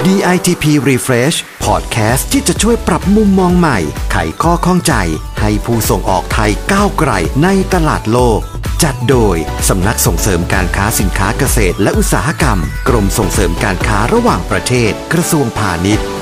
DITP Refresh Podcast ที่จะช่วยปรับมุมมองใหม่ไขข้อข้องใจให้ผู้ส่งออกไทยก้าวไกลในตลาดโลกจัดโดยสำนักส่งเสริมการค้าสินค้าเกษตรและอุตสาหกรรมกรมส่งเสริมการค้าระหว่างประเทศกระทรวงพาณิชย์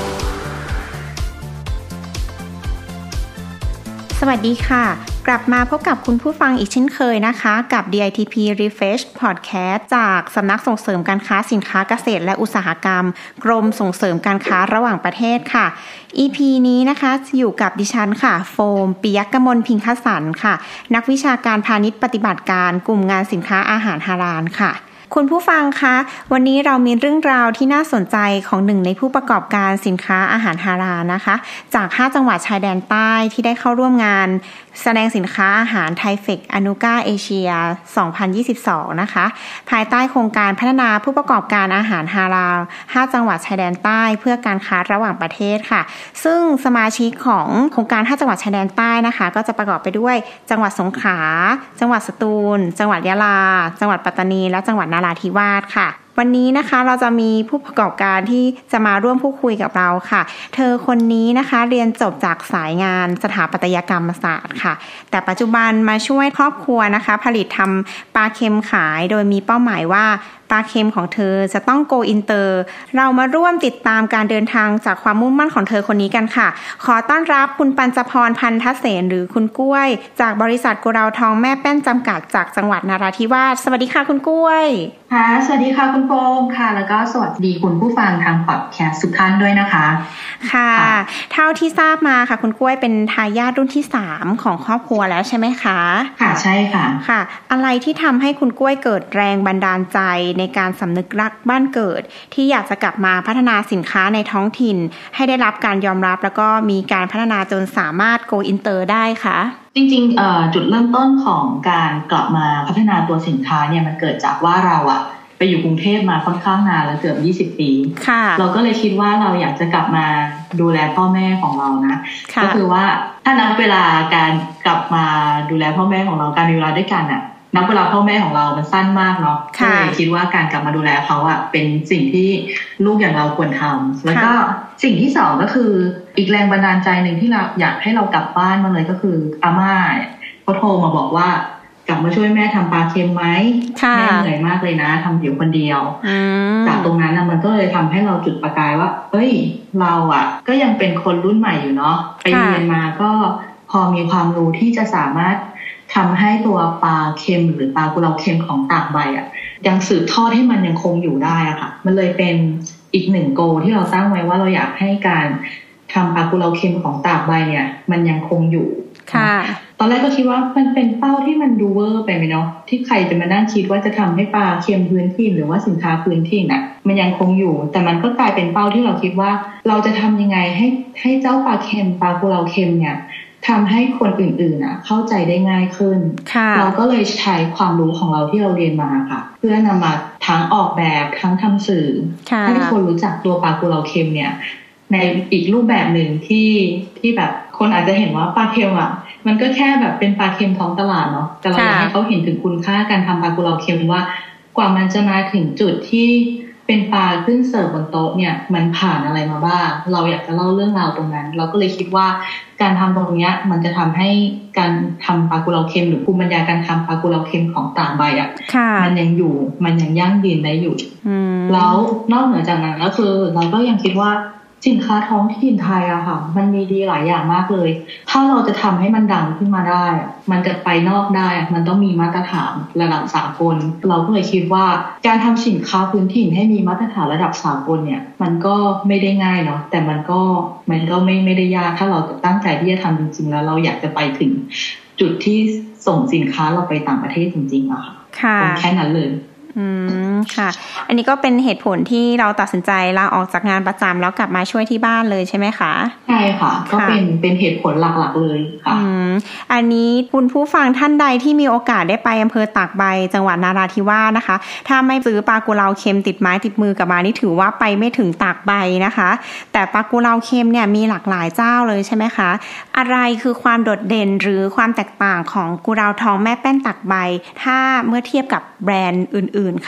สวัสดีค่ะกลับมาพบกับคุณผู้ฟังอีกเช่นเคยนะคะกับ DITP Refresh Podcast จากสำนักส่งเสริมการค้าสินค้าเกษตรและอุตสาหกรรมกรมส่งเสริมการค้าระหว่างประเทศค่ะ EP นี้นะคะอยู่กับดิฉันค่ะโฟมปิยกมลพิงคสันค่ะนักวิชาการพาณิชย์ปฏิบัติการกลุ่มงานสินค้าอาหารฮาลาลค่ะคุณผู้ฟังคะวันนี้เรามีเรื่องราวที่น่าสนใจของหนึ่งในผู้ประกอบการสินค้าอาหารฮาลาลนะคะจาก5จังหวัดชายแดนใต้ที่ได้เข้าร่วมงานแสดงสินค้าอาหารไทเฟคอนูก้าเอเชีย 2022 นะคะภายใต้โครงการพัฒนาผู้ประกอบการอาหารฮาลาล5จังหวัดชายแดนใต้เพื่อการค้าระหว่างประเทศค่ะซึ่งสมาชิกของโครงการ5จังหวัดชายแดนใต้นะคะก็จะประกอบไปด้วยจังหวัดสงขลาจังหวัดสตูลจังหวัดยะลาจังหวัดปัตตานีและจังหวัดนราธิวาสค่ะวันนี้นะคะเราจะมีผู้ประกอบการที่จะมาร่วมพูดคุยกับเราค่ะเธอคนนี้นะคะเรียนจบจากสายงานสถาปัตยกรรมศาสตร์ค่ะแต่ปัจจุบันมาช่วยครอบครัวนะคะผลิตทำปลาเค็มขายโดยมีเป้าหมายว่าปลาเค็มของเธอจะต้องโกอินเตอร์เรามาร่วมติดตามการเดินทางจากความมุ่งมั่นของเธอคนนี้กันค่ะขอต้อนรับคุณปัญจพรพันธเสนหรือคุณกล้วยจากบริษัทกุเราทองแม่แป้นจำกัดจากจังหวัดนราธิวาสสวัสดีค่ะคุณกล้วยค่ะสวัสดีค่ะคุณโฟมค่ะแล้วก็สวัสดีคุณผู้ฟังทางพอดแคสต์ทุกท่านด้วยนะคะค่ะเท่าที่ทราบมาค่ะคุณกล้วยเป็นทายาทรุ่นที่3ของครอบครัวแล้วใช่ไหมคะค่ะใช่ค่ะค่ะอะไรที่ทำให้คุณกล้วยเกิดแรงบันดาลใจในการสำนึกรักบ้านเกิดที่อยากจะกลับมาพัฒนาสินค้าในท้องถิ่นให้ได้รับการยอมรับแล้วก็มีการพัฒนาจนสามารถโกอินเตอร์ได้คะจริงๆจุดเริ่มต้นของการกลับมาพัฒนาตัวสินค้าเนี่ยมันเกิดจากว่าเราไปอยู่กรุงเทพมาค่อนข้างนานแล้วเกือบ20 ปีเราก็เลยคิดว่าเราอยากจะกลับมาดูแลพ่อแม่ของเรานะก็คือว่าถ้านับเวลาการกลับมาดูแลพ่อแม่ของเราการมีเวลาด้วยกันนับเวลาพ่อแม่ของเรามันสั้นมากเนาะก็เลยคิดว่าการกลับมาดูแลเขาเป็นสิ่งที่ลูกอย่างเราควรทำแล้วก็สิ่งที่สองก็คืออีกแรงบันดาลใจหนึ่งที่เราอยากให้เรากลับบ้านมาเลยก็คืออาม่าเขาโทรมาบอกว่ากลับมาช่วยแม่ทำปลาเค็มไหมแม่เหนื่อยมากเลยนะทำอยู่คนเดียวจากตรงนั้นมันก็เลยทำให้เราจุดประกายว่าเฮ้ยเราก็ยังเป็นคนรุ่นใหม่อยู่เนาะไปเรียนมาก็พอมีความรู้ที่จะสามารถทำให้ตัวปลาเค็มหรือปลากุเลาเค็มของตากใบยังสืบทอดให้มันยังคงอยู่ได้ค่ะมันเลยเป็นอีก1โกที่เราตั้งไว้ว่าเราอยากให้การทำปลากุเลาเค็มของตากใบเนี่ยมันยังคงอยู่ตอนแรกก็คิดว่ามันเป็นเป้าที่มันดูเวอร์ไปไหมเนาะที่ใครจะมานั่งคิดว่าจะทำให้ปลาเค็มพื้นถิ่นหรือว่าสินค้าพื้นถิ่นมันยังคงอยู่แต่มันก็กลายเป็นเป้าที่เราคิดว่าเราจะทำยังไงให้เจ้าปลาเค็มปลากุเลาเค็มเนี่ยทำให้คนอื่นๆเข้าใจได้ง่ายขึ้นเราก็เลยใช้ความรู้ของเราที่เราเรียนมาค่ะเพื่อนำมาทั้งออกแบบทั้งทำสื่อให้คนรู้จักตัวปลากุเลาเค็มเนี่ยในอีกรูปแบบหนึ่งที่แบบคนอาจจะเห็นว่าปลาเค็มมันก็แค่แบบเป็นปลาเค็มท้องตลาดเนาะแต่เราอยากให้เขาเห็นถึงคุณค่าการทำปลากุเลาเค็มว่ากว่ามันจะมาถึงจุดที่เป็นปลาขึ้นเสิร์ฟบนโต๊ะเนี่ยมันผ่านอะไรมาบ้างเราอยากจะเล่าเรื่องราวตรงนั้นเราก็เลยคิดว่าการทำตรงนี้มันจะทำให้การทำปลากุเลาเค็มหรือภูมิปัญญาการทำปลากุเลาเค็มของต่างใบมันยังอยู่มันยังยั่งยืนได้อยู่แล้วนอกเหนือจากนั้นก็คือเราก็ยังคิดว่าสินค้าท้องถิ่นไทยค่ะมันมีดีหลายอย่างมากเลยถ้าเราจะทำให้มันดังขึ้นมาได้มันจะไปนอกได้มันต้องมีมาตรฐานระดับสากลเราก็เลยคิดว่าการทำสินค้าพื้นถิ่นให้มีมาตรฐานระดับสากลเนี่ยมันก็ไม่ได้ง่ายเนาะแต่มันก็ไม่ได้ยากถ้าเราตั้งใจที่จะทำจริงๆแล้วเราอยากจะไปถึงจุดที่ส่งสินค้าเราไปต่างประเทศจริงๆค่ะแค่นั้นเลยค่ะอันนี้ก็เป็นเหตุผลที่เราตัดสินใจลาออกจากงานประจำแล้วกลับมาช่วยที่บ้านเลยใช่ไหมคะใช่ค่ะก็เป็นเหตุผลหลักๆเลยค่ะอันนี้คุณผู้ฟังท่านใดที่มีโอกาสได้ไปอำเภอตากใบจังหวัดนราธิวาสนะคะถ้าไม่ซื้อปลากุเลาเค็มติดไม้ติดมือกลับมานี่ถือว่าไปไม่ถึงตากใบนะคะแต่ปลากุเลาเค็มเนี่ยมีหลากหลายเจ้าเลยใช่ไหมคะอะไรคือความโดดเด่นหรือความแตกต่างของกุเราทองแม่แป้นตากใบถ้าเมื่อเทียบกับแบรนด์อื่นๆคะ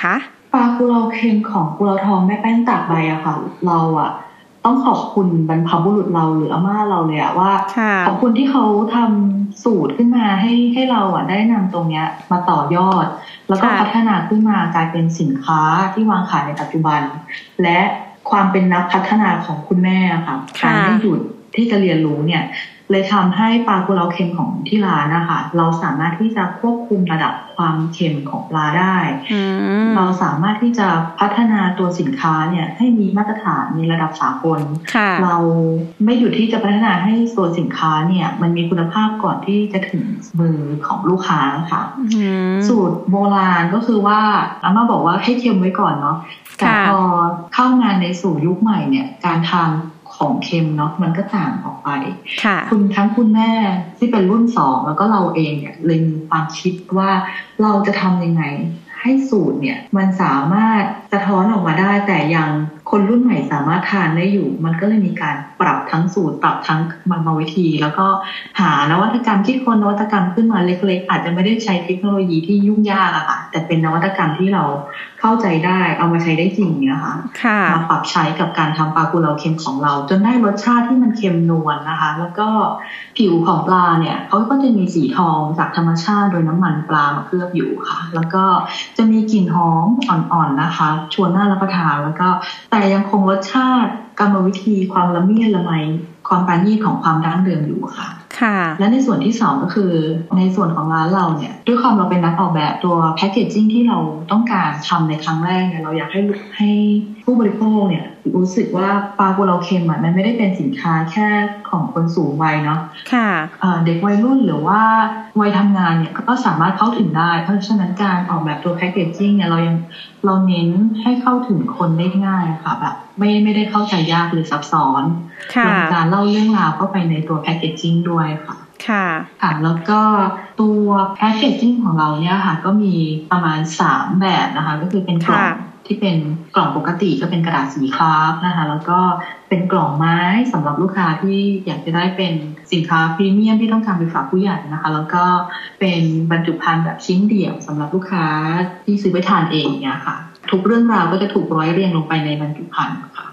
ปลากุเลาเค็มของกุเลาทองแม่แป้นตากใบอะค่ะเราอะต้องขอบคุณบรรพบุรุษเราหรืออาม่าเราเลยอะว่าขอบคุณที่เขาทำสูตรขึ้นมาให้เราอะได้นำตรงเนี้ยมาต่อยอดแล้วก็พัฒนาขึ้นมากลายเป็นสินค้าที่วางขายในปัจจุบันและความเป็นนักพัฒนาของคุณแม่ค่ะการไม่หยุดที่จะเรียนรู้เนี่ยเลยทำให้ปลากุเลาเค็มของที่ร้านนะคะเราสามารถที่จะควบคุมระดับความเค็มของปลาได้เราสามารถที่จะพัฒนาตัวสินค้าเนี่ยให้มีมาตรฐานในระดับสากลเราไม่หยุดที่จะพัฒนาให้ตัวสินค้าเนี่ยมันมีคุณภาพก่อนที่จะถึงมือของลูกค้าค่ะสูตรโบราณก็คือว่าอาม่าบอกว่าให้เค็มไว้ก่อนเนาะแต่พอเข้ามาในสู่ยุคใหม่เนี่ยการทานของเค็มเนาะมันก็ต่างออกไปคุณแม่ที่เป็นรุ่น2แล้วก็เราเองเนี่ยเลยมีความคิดว่าเราจะทำยังไงให้สูตรเนี่ยมันสามารถสะท้อนออกมาได้แต่ยังคนรุ่นใหม่สามารถทานได้อยู่มันก็เลยมีการปรับทั้งสูตรปรับทั้งกรรมวิธีแล้วก็หานวัตกรรมที่คนนวัตกรรมขึ้นมาเล็กๆอาจจะไม่ได้ใช้เทคโนโลยีที่ยุ่งยากอะค่ะแต่เป็นนวัตกรรมที่เราเข้าใจได้เอามาใช้ได้จริงนะคะมาปรับใช้กับการทำปลากุเลาเค็มของเราจนได้รสชาติที่มันเค็มนวลนะคะแล้วก็ผิวของปลาเนี่ยเขาก็จะมีสีทองจากธรรมชาติโดยน้ำมันปลามาเคลือบอยู่ค่ะแล้วก็จะมีกลิ่นหอมอ่อนๆนะคะชวนน่ารับประทานแล้วก็แต่ยังคงรสชาติกรรมวิธีความละเมียดละไมความปราณีตของความดั้งเดิมอยู่ค่ะและในส่วนที่2ก็คือในส่วนของร้านเราเนี่ยด้วยความเราเป็นนักออกแบบตัวแพคเกจจิ้งที่เราต้องการทำในครั้งแรกเนี่ยเราอยากให้ผู้บริโภคเนี่ยรู้สึกว่าปลากุเลาเค็มมันไม่ได้เป็นสินค้าแค่ของคนสูงวัยเนาะเด็กวัยรุ่นหรือว่าวัยทำงานเนี่ยก็สามารถเข้าถึงได้เพราะฉะนั้นการออกแบบตัวแพคเกจจิ้งเนี่ยเราเน้นให้เข้าถึงคนได้ง่ายค่ะแบบไม่ได้เข้าใจยากหรือซับซ้อนลงการเล่าเรื่องราวเข้าไปในตัวแพคเกจจิ้งด้วยค่ะแล้วก็ตัวแพคเกจจิ้งของเราเนี่ยค่ะก็มีประมาณ3แบบนะคะก็คือเป็นกล่องที่เป็นกล่องปกติก็เป็นกระดาษสีคราฟนะคะแล้วก็เป็นกล่องไม้สำหรับลูกค้าที่อยากจะได้เป็นสินค้าพรีเมียมที่ต้องการไปฝากผู้ใหญ่นะคะแล้วก็เป็นบรรจุภัณฑ์แบบชิ้นเดี่ยวสำหรับลูกค้าที่ซื้อไปทานเองเนี่ยค่ะทุกเรื่องราวก็จะถูกร้อยเรียงลงไปในบรรจุภัณฑ์ค่ะ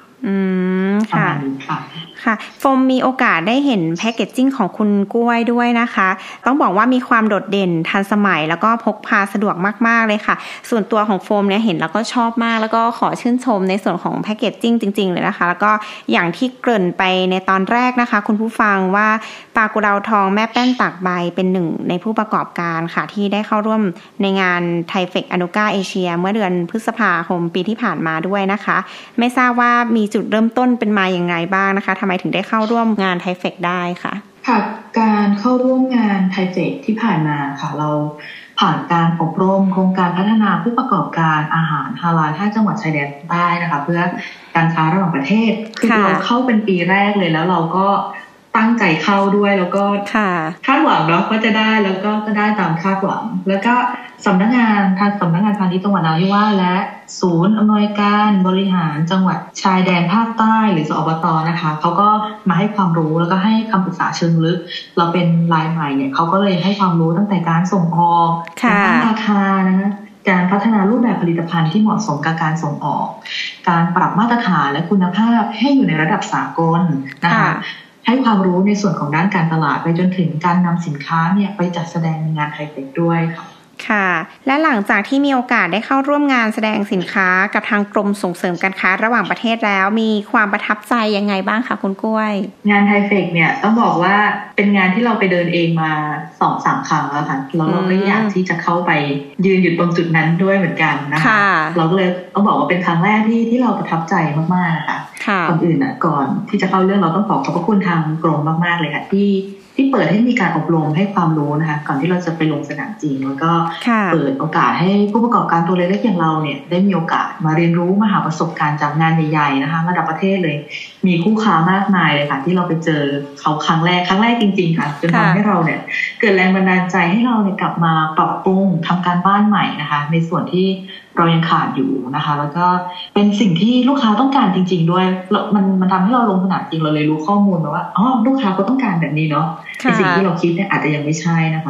ค่ะโฟมมีโอกาสได้เห็นแพคเกจจิ้งของคุณกล้วยด้วยนะคะต้องบอกว่ามีความโดดเด่นทันสมัยแล้วก็พกพาสะดวกมากๆเลยค่ะส่วนตัวของโฟมเนี่ยเห็นแล้วก็ชอบมากแล้วก็ขอชื่นชมในส่วนของแพคเกจจิ้งจริงๆเลยนะคะแล้วก็อย่างที่เกริ่นไปในตอนแรกนะคะคุณผู้ฟังว่าปลากุเลาทองแม่แป้นตากใบเป็นหนึ่งในผู้ประกอบการค่ะที่ได้เข้าร่วมในงานไทเฟคอนุก้าเอเชียเมื่อเดือนพฤษภาคมปีที่ผ่านมาด้วยนะคะไม่ทราบว่ามีจุดเริ่มต้นเป็นมาอย่างไรบ้างนะคะทำไมถึงได้เข้าร่วมงานไทเฟคได้ค่ะการเข้าร่วมงานไทเฟคที่ผ่านมาค่ะเราผ่านการอบรมโครงการพัฒนาผู้ประกอบการอาหารฮาลาล5จังหวัดชายแดนใต้นะคะเพื่อการค้าระหว่างประเทศคือเราเข้าเป็นปีแรกเลยแล้วเราก็ตั้งใจเข้าด้วยแล้วก็คาดหวังเนาะว่าจะได้แล้วก็ได้ตามคาดหวังแล้วก็สำนักงานพาณิชย์จังหวัดนราธิวาสและศูนย์อำนวยการบริหารจังหวัดชายแดนภาคใต้หรือสอบต.นะคะเขาก็มาให้ความรู้แล้วก็ให้คำปรึกษาเชิงลึกเราเป็นรายใหม่เนี่ยเขาก็เลยให้ความรู้ตั้งแต่การส่งออกการตั้งราคานะคะการพัฒนารูปแบบผลิตภัณฑ์ที่เหมาะสมกับการส่งออกการปรับมาตรฐานและคุณภาพให้อยู่ในระดับสากลนะคะให้ความรู้ในส่วนของด้านการตลาดไปจนถึงการนำสินค้าเนี่ยไปจัดแสดงในงานไทเฟคด้วยค่ะค่ะและหลังจากที่มีโอกาสได้เข้าร่วมงานแสดงสินค้ากับทางกรมส่งเสริมการค้าระหว่างประเทศแล้วมีความประทับใจยังไงบ้างคะคุณกล้วยงานไทเฟคเนี่ยต้องบอกว่าเป็นงานที่เราไปเดินเองมา 2-3 ครั้งแล้วค่ะแล้วเราก็อยากที่จะเข้าไปยืนอยู่ตรงจุดนั้นด้วยเหมือนกันนะคะเราก็เลยต้องบอกว่าเป็นครั้งแรกที่เราประทับใจมากๆนะคะก่อนอื่นก่อนที่จะเข้าเรื่องเราต้องขอบพระคุณทางกรมมากๆเลยค่ะที่เปิดให้มีการอบรมให้ความรู้นะคะก่อนที่เราจะไปลงสนามจริงแล้วก็เปิดโอกาสให้ผู้ประกอบการตัวเล็กๆอย่างเราเนี่ยได้มีโอกาสมาเรียนรู้มาหาประสบการณ์จากงานใหญ่ๆนะคะระดับประเทศเลยมีคู่ค้ามากมายเลยค่ะที่เราไปเจอเขาครั้งแรกจริงๆค่ะจนทำให้เราเนี่ยเกิดแรงบันดาลใจให้เราเนี่ยกลับมาปรับปรุงทำการบ้านใหม่นะคะในส่วนที่เรายังขาดอยู่นะคะแล้วก็เป็นสิ่งที่ลูกค้าต้องการจริงๆด้วยมันทำให้เราลงสนามจริงเราเลยรู้ข้อมูลมาว่าอ๋อลูกค้าก็ต้องการแบบนี้เนาะในสิ่งที่เราคิดเนี่ยอาจจะยังไม่ใช่นะคะ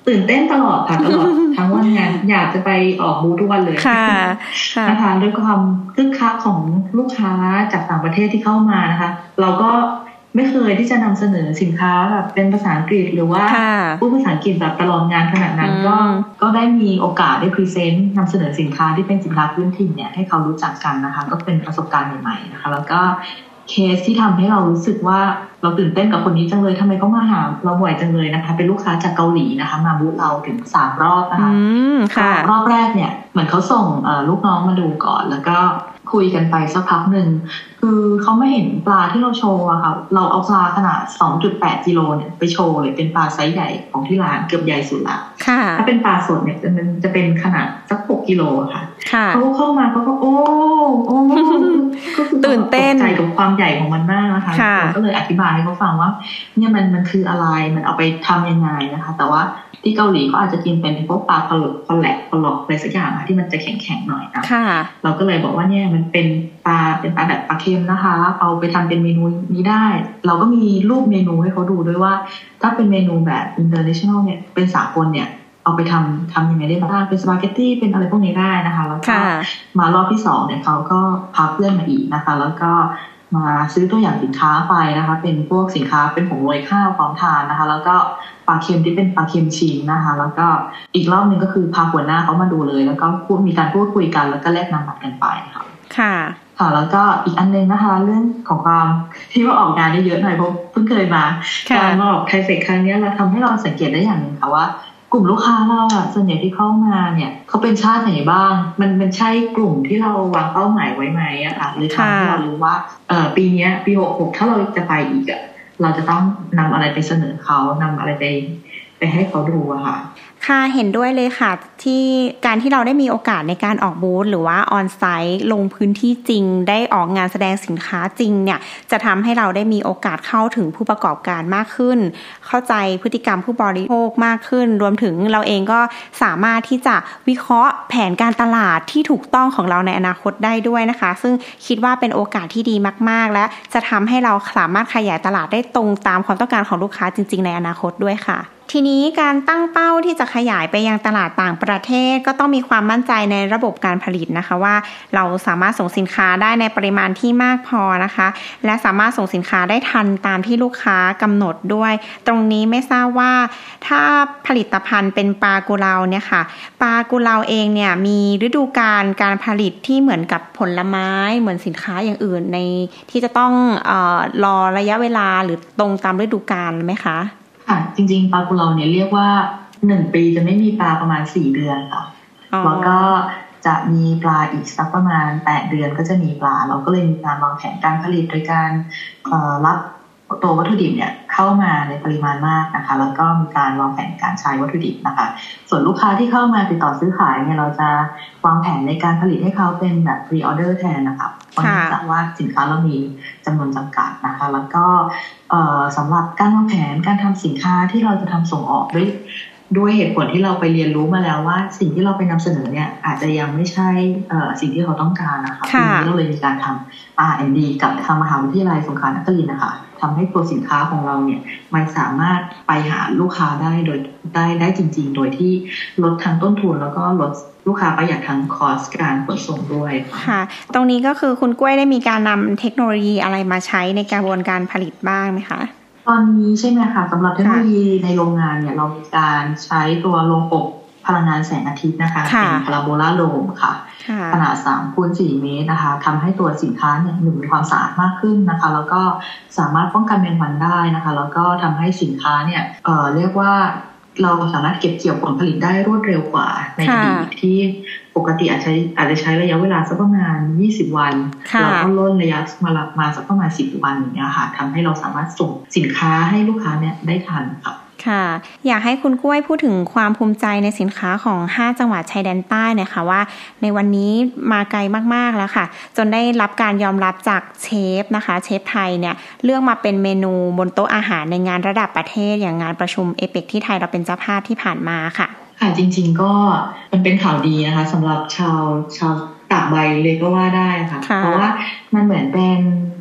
ตื่นเต้นตลอดค่ะตลอดทั้งวันงานอยากจะไปออกบูธทุกวันเลยนะคะด้วยความคึกคักของลูกค้าจากต่างประเทศที่เข้ามานะคะเราก็ไม่เคยที่จะนำเสนอสินค้าแบบเป็นภาษาอังกฤษหรือว่าพูดภาษาอังกฤษแบบตลอดงานขนาดนั้นก็ได้มีโอกาสได้พรีเซนต์นำเสนอสินค้าที่เป็นสินค้าพื้นถิ่นเนี่ยให้เขารู้จักกันนะคะก็เป็นประสบการณ์ใหม่ๆนะคะแล้วก็เคสที่ทำให้เรารู้สึกว่าเราตื่นเต้นกับคนนี้จังเลยทำไมเขามาหาเราบ่อยจังเลยนะคะเป็นลูกค้าจากเกาหลีนะคะมาบูธเราถึง3 รอบนะคะรอบแรกเนี่ยเหมือนเขาส่งลูกน้องมาดูก่อนแล้วก็คุยกันไปสักพักหนึ่งคือเขาไม่เห็นปลาที่เราโชว์อะค่ะเราเอาปลาขนาด 2.8 กิโลเนี่ยไปโชว์เลยเป็นปลาไซส์ใหญ่ของที่ร้านเกือบใหญ่สุดละถ้าเป็นปลาสดเนี่ยมันจะเป็นขนาดสัก6 กิโลค่ะเขาเข้ามาเขาก็โอ้ก็คือตื่นเต้นใจกับความใหญ่ของมันมากนะคะเราก็เลยอธิบายให้เขาฟังว่าเนี่ยมันคืออะไรมันเอาไปทำยังไงนะคะแต่ว่าที่เกาหลีเขาอาจจะกินเป็นพวกปลาพลอกอะไรสักอย่างที่มันจะแข็งๆหน่อยนะเราก็เลยบอกว่าเนี่ยมันเป็นปลาแบบปลาเค็มนะคะเอาไปทำเป็นเมนูนี้ได้เราก็มีรูปเมนูให้เขาดูด้วยว่าถ้าเป็นเมนูแบบ international เนี่ยเป็นสากลเนี่ยเอาไปทำยังไงได้บ้างเป็นสปาเกตตี้เป็นอะไรพวกนี้ได้นะคะแล้วก็มารอบที่2เนี่ยเขาก็พาเพื่อนมาอีกนะคะแล้วก็มาซื้อตัวอย่างสินค้าไปนะคะเป็นพวกสินค้าเป็นผงโรยข้าวพร้อมทานนะคะแล้วก็ปลาเค็มที่เป็นปลาเค็มชีนนะคะแล้วก็อีกรอบนึงก็คือพาหัวหน้าเขามาดูเลยแล้วก็มีการพูดคุยกันแล้วก็แลกนามบัตรกันไปค่ะแล้วก็อีกอันนึงนะคะเรื่องของความที่ว่าออกงานได้เยอะหน่อยเพราะเพิ่งเคยมาการมาออกไทเฟคครั้งนี้เราทำให้เราสังเกตได้อย่างนึงค่ะว่ากลุ่มลูกค้าเราอะส่วนใหญ่ที่เข้ามาเนี่ยเขาเป็นชาติไหนบ้างมันใช่กลุ่มที่เราวางเป้าหมายไว้ไหมอะค่ะหรือทำให้เรารู้ว่าปีนี้ปี66ถ้าเราจะไปอีกอะเราจะต้องนำอะไรไปเสนอเขานำอะไรไปให้เขาดูอะค่ะค่ะเห็นด้วยเลยค่ะที่การที่เราได้มีโอกาสในการออกบูธหรือว่าออนไซต์ลงพื้นที่จริงได้ออกงานแสดงสินค้าจริงเนี่ยจะทำให้เราได้มีโอกาสเข้าถึงผู้ประกอบการมากขึ้นเข้าใจพฤติกรรมผู้บริโภคมากขึ้นรวมถึงเราเองก็สามารถที่จะวิเคราะห์แผนการตลาดที่ถูกต้องของเราในอนาคตได้ด้วยนะคะซึ่งคิดว่าเป็นโอกาสที่ดีมากๆและจะทำให้เราสามารถขยายตลาดได้ตรงตามความต้องการของลูกค้าจริงๆในอนาคตด้วยค่ะทีนี้การตั้งเป้าที่จะขยายไปยังตลาดต่างประเทศก็ต้องมีความมั่นใจในระบบการผลิตนะคะว่าเราสามารถส่งสินค้าได้ในปริมาณที่มากพอนะคะและสามารถส่งสินค้าได้ทันตามที่ลูกค้ากำหนดด้วยตรงนี้ไม่ทราบว่าถ้าผลิตภัณฑ์เป็นปลากุเลาเนี่ยค่ะปลากุเลาเองเนี่ยมีฤดูกาลการผลิตที่เหมือนกับผลไม้เหมือนสินค้าอย่างอื่นในที่จะต้องรอระยะเวลาหรือตรงตามฤดูกาลไหมคะค่ะจริงๆปลากุเลาเนี่ยเรียกว่า1 ปีจะไม่มีปลาประมาณ4 เดือนค่ะแล้วก็จะมีปลาอีกสักประมาณ8 เดือนก็จะมีปลาเราก็เลยมีการวางแผนการผลิตโดยการรับตัววัตถุดิบเนี่ยเข้ามาในปริมาณมากนะคะแล้วก็มีการวางแผนการใช้วัตถุดิบนะคะส่วนลูกค้าที่เข้ามาติดต่อซื้อขายเนี่ยเราจะวางแผนในการผลิตให้เขาเป็นแบบ pre-order แทนนะคะเพราะเนื่องจากว่าสินค้าเรามีจำนวนจำกัดนะคะแล้วก็สำหรับการวางแผนการทำสินค้าที่เราจะทำส่งออกด้วยเหตุผลที่เราไปเรียนรู้มาแล้วว่าสิ่งที่เราไปนำเสนอเนี่ยอาจจะยังไม่ใช่สิ่งที่เขาต้องการนะคะทีนี้เราเลยมีการทำ R&D กับทางมหาวิทยาลัยสงขลานครินทร์นะคะทำให้ตัวสินค้าของเราเนี่ยมันสามารถไปหาลูกค้าได้โดยได้จริงๆโดยที่ลดทั้งต้นทุนแล้วก็ลดลูกค้าประหยัดทั้งคอสการขนส่งด้วยค่ะตรงนี้ก็คือคุณกล้วยได้มีการนำเทคโนโลยีอะไรมาใช้ในกระบวนการผลิตบ้างไหมคะตอนนี้ใช่ไหมคะสำหรับเทคโนโลยีในโรงงานเนี่ยเรามีการใช้ตัวโรงอบพลังงานแสงอาทิตย์นะคะเป็นพาราโบลาโดมค่ะขนาด 3x4 เมตรนะคะทำให้ตัวสินค้าเนี่ยมีความสะอาดมากขึ้นนะคะแล้วก็สามารถป้องกันแมลงวันได้นะคะแล้วก็ทำให้สินค้าเนี่ยเรียกว่าเราสามารถเก็บเกี่ยวผลผลิตได้รวดเร็วกว่าในอดีตที่ปกติอาจจะใช้ระยะเวลาสักประมาณ20 วันเราก็ลดระยะมาสักประมาณ10 วันอย่างเงี้ยค่ะทำให้เราสามารถส่งสินค้าให้ลูกค้าเนี่ยได้ทันค่ะค่ะอยากให้คุณกล้วยพูดถึงความภูมิใจในสินค้าของ5 จังหวัดชายแดนใต้เนี่ยค่ะว่าในวันนี้มาไกลมากๆแล้วค่ะจนได้รับการยอมรับจากเชฟนะคะเชฟไทยเนี่ยเลือกมาเป็นเมนูบนโต๊ะอาหารในงานระดับประเทศอย่างงานประชุมเอเปกที่ไทยเราเป็นเจ้าภาพที่ผ่านมาค่ะค่ะจริงๆก็มันเป็นข่าวดีนะคะสำหรับชาวตากใบเลยก็ว่าได้ค่ะเพราะว่ามันเหมือนเป็น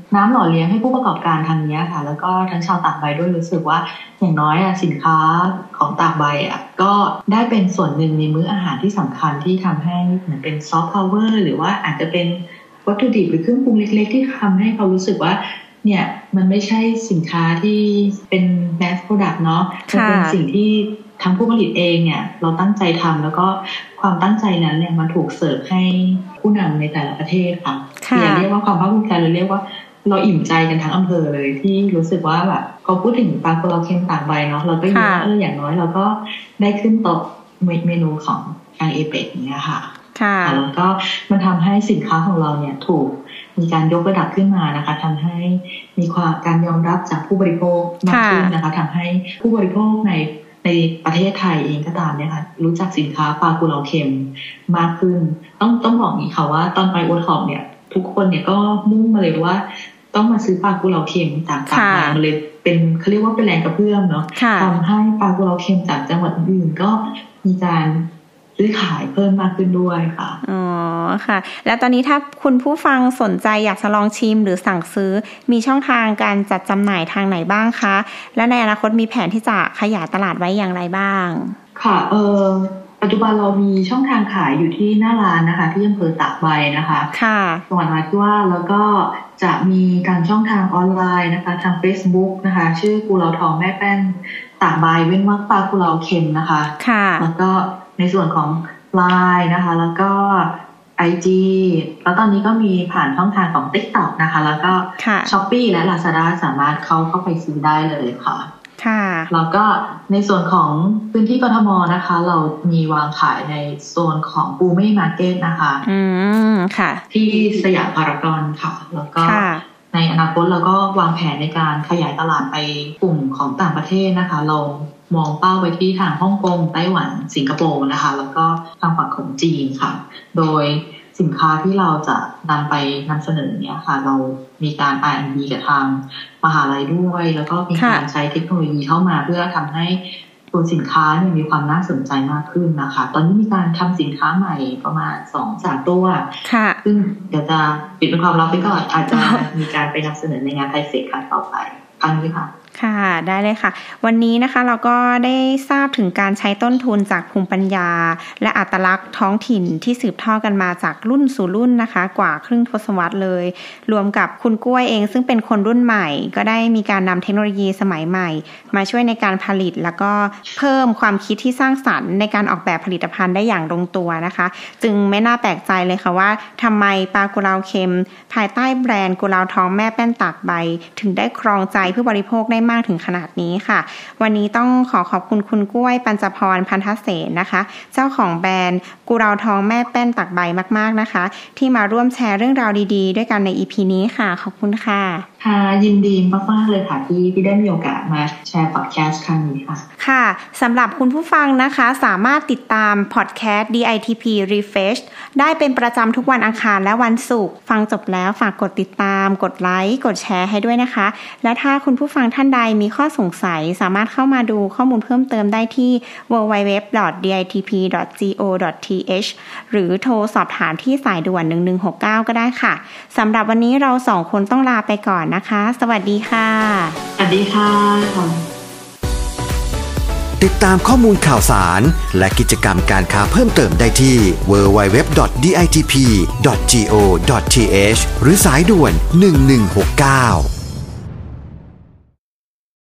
น้ำหล่อเลี้ยงให้ผู้ประกอบการทางนี้ค่ะแล้วก็ทั้งชาวตากใบด้วยรู้สึกว่าอย่างน้อยสินค้าของตากใบก็ได้เป็นส่วนหนึ่งในมื้ออาหารที่สำคัญที่ทำให้เหมือนเป็นซอฟต์พาวเวอร์หรือว่าอาจจะเป็นวัตถุดิบหรือเครื่องปรุงเล็กๆที่ทำให้เขารู้สึกว่าเนี่ยมันไม่ใช่สินค้าที่เป็นแมสโปรดักต์เนาะมันเป็นสิ่งที่ทั้งผู้ผลิตเองเนี่ยเราตั้งใจทำแล้วก็ความตั้งใจนั้นเนี่ยมันถูกเสิร์ฟให้ผู้นำในแต่ละประเทศค่ะอย่าเรียกว่าความภาคภูมิใจเราเรียกว่าเราอิ่มใจกันทั้งอำเภอเลยที่รู้สึกว่าแบบพอพูดถึงปลากุเลาเค็มตากใบเนาะเราก็ยิ้มว่าอย่างน้อยเราก็ได้ขึ้นโต๊ะเมนูของทางเอเปกเนี่ยค่ะแล้วก็มันทำให้สินค้าของเราเนี่ยถูกมีการยกระดับขึ้นมานะคะทำให้มีความการยอมรับจากผู้บริโภคมากขึ้นนะคะทำให้ผู้บริโภคในประเทศไทยเองก็ตามเนี่ยค่ะรู้จักสินค้าปลากุเลาเค็มมากขึ้นต้องบอกนี้ค่ะว่าตอนไปโอท็อปเนี่ยทุกคนเนี่ยก็มุ่งมาเลยว่าต้องมาซื้อปลากุเลาเค็มจากตากใบมาเลยเป็นเขาเรียกว่าเป็นแรงกระเพื่อมเนาะทำให้ปลากุเลาเค็มจากจังหวัดอื่นก็มีการซื้อขายเพิ่มมากขึ้นด้วยค่ะอ๋อค่ะแล้วตอนนี้ถ้าคุณผู้ฟังสนใจอยากจะลองชิมหรือสั่งซื้อมีช่องทางการจัดจำหน่ายทางไหนบ้างคะและในอนาคตมีแผนที่จะขยายตลาดไว้อย่างไรบ้างค่ะปัจจุบันเรามีช่องทางขายอยู่ที่หน้าร้านนะคะที่อำเภอตากใบนะคะค่ะจังหวัดนราธิวาสแล้วก็จะมีการช่องทางออนไลน์นะคะทาง Facebook นะคะชื่อกุเลาทองแม่แป้นตากใบเว้นวรรคปลากุเลาเค็มนะคะค่ะแล้วก็ในส่วนของ LINE นะคะแล้วก็ IG แล้วตอนนี้ก็มีผ่านช่องทางของ TikTok นะคะแล้วก็ Shopee และ Lazada สามารถเข้าไปซื้อได้เลยค่ะแล้วก็ในส่วนของพื้นที่กทมนะคะเรามีวางขายในโซนของปูเม่มาร์เก็ตนะคะค่ะที่สยามพารากอนค่ะแล้วก็ในอนาคตเราก็วางแผนในการขยายตลาดไปกลุ่มของต่างประเทศนะคะเรามองเป้าไปที่ทางฮ่องกงไต้หวันสิงคโปร์นะคะแล้วก็ทางฝั่งของจีนค่ะโดยสินค้าที่เราจะนำไปนำเสนอเนี่ยค่ะเรามีการ R&D กับทางมหาลัยด้วยแล้วก็มีการใช้เทคโนโลยีเข้ามาเพื่อทำให้ตัวสินค้าเนี่ยมีความน่าสนใจมากขึ้นนะคะตอนนี้มีการทำสินค้าใหม่ประมาณ 2-3 ตัวซึ่งเดี๋ยวจะปิดเป็นความลับไปก่อนอาจจะมีการไปนำเสนอในงานไทยเฟสครั้งต่อไปครั้งนี้ค่ะค่ะได้เลยค่ะวันนี้นะคะเราก็ได้ทราบถึงการใช้ต้นทุนจากภูมิปัญญาและอัตลักษณ์ท้องถิ่นที่สืบทอดกันมาจากรุ่นสู่รุ่นนะคะกว่าครึ่งทศวรรษเลยรวมกับคุณกล้วยเองซึ่งเป็นคนรุ่นใหม่ก็ได้มีการนำเทคโนโลยีสมัยใหม่มาช่วยในการผลิตแล้วก็เพิ่มความคิดที่สร้างสรรค์ในการออกแบบผลิตภัณฑ์ได้อย่างลงตัวนะคะจึงไม่น่าแปลกใจเลยค่ะว่าทำไมปลากุเลาเค็มภายใต้แบรนด์กุเลาทองแม่แป้นตากใบถึงได้ครองใจผู้บริโภคได้มากถึงขนาดนี้ค่ะวันนี้ต้องขอบคุณคุณกล้วยปัญจพรพันธเสนนะคะเจ้าของแบรนด์กุเลาทองแม่แป้นตากใบมากๆนะคะที่มาร่วมแชร์เรื่องราวดีๆด้วยกันใน EP นี้ค่ะขอบคุณค่ะค่ะยินดีมากๆเลยค่ะที่ได้มีโอกาสมาแชร์พอดแคสต์ครั้งนี้ค่ะค่ะสำหรับคุณผู้ฟังนะคะสามารถติดตามพอดแคสต์ DITP Refresh ได้เป็นประจำทุกวันอังคารและวันศุกร์ฟังจบแล้วฝากกดติดตามกดไลค์กดแชร์ให้ด้วยนะคะและถ้าคุณผู้ฟังท่านใดมีข้อสงสัยสามารถเข้ามาดูข้อมูลเพิ่มเติมได้ที่ www.ditp.go.th หรือโทรสอบถามที่สายด่วน1169ก็ได้ค่ะสำหรับวันนี้เราสองคนต้องลาไปก่อนนะคะสวัสดีค่ะสวัสดีค่ะติดตามข้อมูลข่าวสารและกิจกรรมการค้าเพิ่มเติมได้ที่ www.ditp.go.th หรือสายด่วน1169